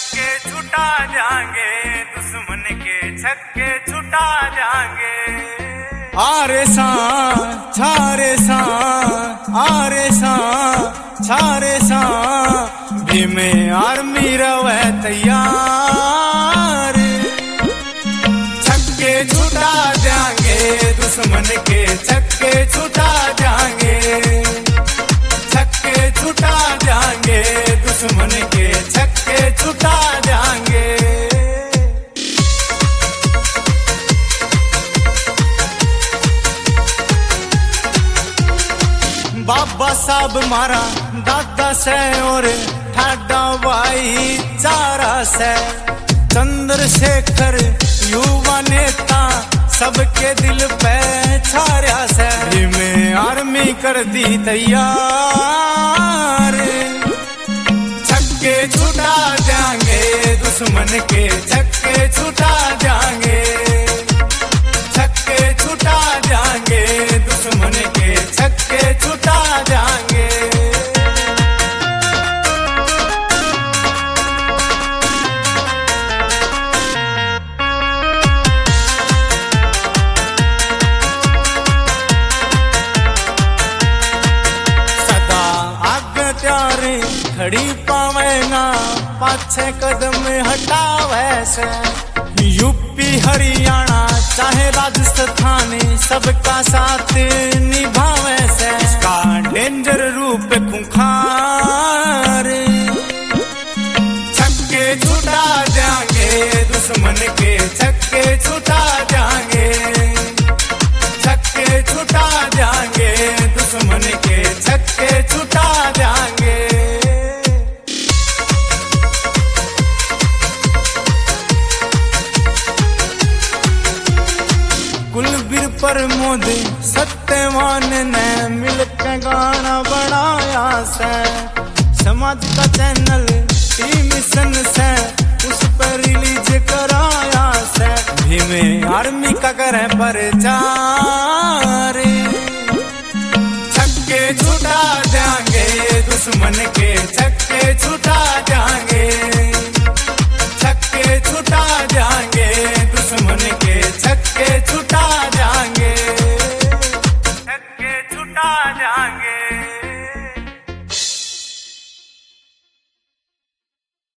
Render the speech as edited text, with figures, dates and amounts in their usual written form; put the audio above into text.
छक्के छुटा जाएंगे, दुश्मन के छक्के छुटा जाएंगे। आरे सा छारे सा, आरे सा छारे सा, भीमे आर्मी रवे तैयार। छक्के छुटा जाएंगे, दुश्मन के छक्के छुटा जाएंगे। छक्के छुटा जाएंगे, दुश्मन के छक्के छुटा जाएंगे। बाबा साहब मारा दादा से और ठाडा भाई चारा से, चंद्रशेखर युवा नेता सबके दिल पे छाया से, में आर्मी कर दी तैयार। छक्के छुटा जाएंगे, दुश्मन के छक्के छुटा जाएंगे। छक्के छुटा जाएंगे, दुश्मन के छक्के छुटा जाएंगे। खड़ी पावेगा पाछे कदम हटावे से, यूपी हरियाणा चाहे राजस्थान सबका साथ निभावे से। इसका डेंजर रूप खूंखार। छक्के छुटा जाएंगे, दुश्मन के छक्के छुटा जाएंगे। छक्के छुटा जाएंगे, दुश्मन के छक्के छुटा जाएंगे। कुलबीर प्रमोद सत्यवान ने मिलकर गाना बनाया से, समाज का चैनल मिशन से उस पर रिलीज कराया से। भीमे आर्मी का करे प्रचार। छक्के छुटा जाएंगे, दुश्मन के छक्के छुटा जाएंगे।